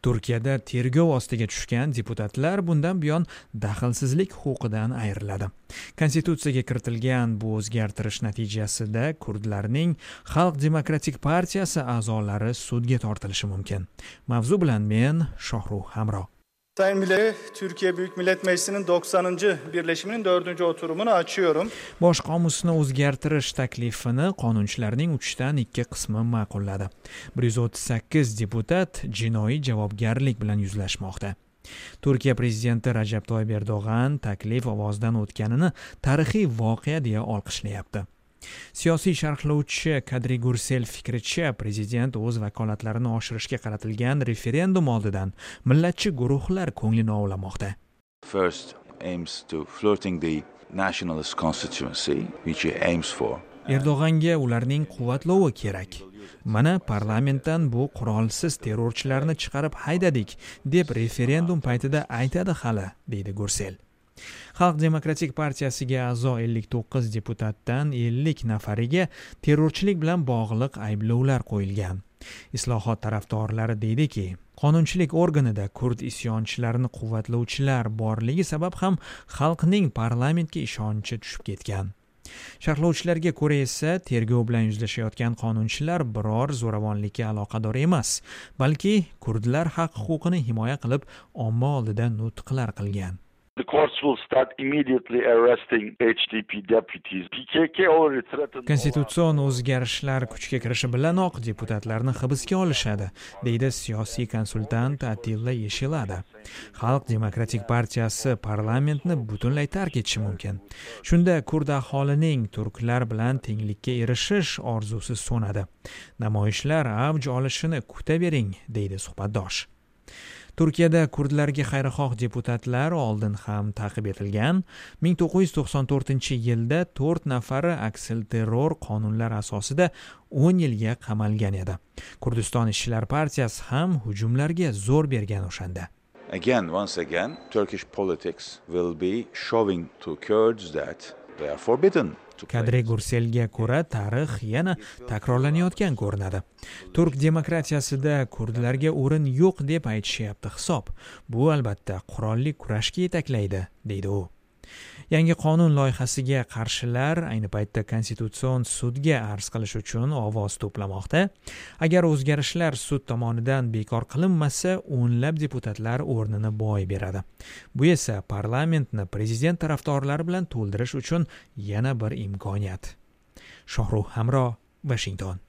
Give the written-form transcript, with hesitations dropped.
Turkiyada tergov ostiga tushgan deputatlar bundan buyon daxlsizlik huquqidan ayriladi. Konstitutsiyaga kiritilgan bu o'zgartirish natijasida kurdlarning Xalq demokratik partiyasi a'zolari sudga tortilishi mumkin. Mavzu bilan men Shohruh Hamro. Sayın Millet, Türkiye Büyük Millet Meclisi'nin 90. birleşiminin 4. oturumunu açıyorum. Bosh qomusni o'zgartirish taklifini qonunchilarning 3dan 2 qismi ma'qulladi. 138 deputat jinoiy javobgarlik bilan yuzlashmoqda. Turkiya prezidenti Rajab Toyyib Erdo'g'an taklif ovozdan o'tganini tarixiy voqea deya olqishlayapti. Siyosiy sharhlovchi Kadri Gursel fikricha, prezident o'z vakolatlarini oshirishga qaratilgan referendum oldidan millatchi guruhlar ko'nglini ovlamoqda. First aims to floating the nationalist constituency which he aims for. Erdo'g'anga ularning quvvatlovi kerak. Mana parlamentdan bu qurolsiz terrorchilarni chiqarib haydadik deb referendum paytida aytadi hali, deydi Gursel. Xalq demokratik partiyasiga a'zo 59 deputatdan 50 nafariga terrorchilik bilan bog'liq ayblovlar qo'yilgan. Islohot tarafdorlari deydiki, qonunchilik organida kurd isyonchilarini quvvatlovchilar borligi sabab ham xalqning parlamentga ishonchi tushib ketgan. Sharhlovchilarga ko'ra esa tergov bilan yuzlashayotgan qonunchilar biror zo'ravonlikka aloqador emas, balki kurdlar haq-huquqini himoya qilib omma oldida nutqlar qilgan. The courts will start immediately arresting HDP deputies. PKK already threatened. Konstitutsion o'zgarishlar kuchga kirishi bilanoq deputatlarni hibsga olishadi, deydi siyosiy konsultant Atilla Yeshilada. Xalq demokratik partiyasi parlamentni butunlay tark etishi mumkin. Shunda kurd aholining turklar bilan tenglikka erishish orzusi so'nadi. Namoyishlar avj olishini kutavering, deydi suhbatdosh. Turkiyada kurdlarga xayrixoh deputatlar oldin ham ta'qib etilgan. 1994-yilda 4 nafari aksilterror qonunlar asosida 10 yilga qamalgan edi. Kurdiston ishchilar partiyasi ham hujumlarga zo'r bergan o'shanda. Once again, Turkish politics will be showing to Kurds that they are forbidden. Kadri Gurselga ko'ra tarix yana takrorlanayotgan ko'rinadi. Turk demokratiyasida kurdlarga o'rin yo'q deb aytishyapti hisob. Bu albatta qurolli kurashga yetaklaydi, deydi u. Yangi qonun loyihasiga qarshilar ayni paytda konstitutsion sudga arz qilish uchun ovoz to'plamoqda. Agar o'zgarishlar sud tomonidan bekor qilinmasa, o'nlab deputatlar o'rnini boy beradi. Bu esa parlamentni prezident tarafdorlari bilan to'ldirish uchun yana bir imkoniyat. Shohruh Hamro, Washington.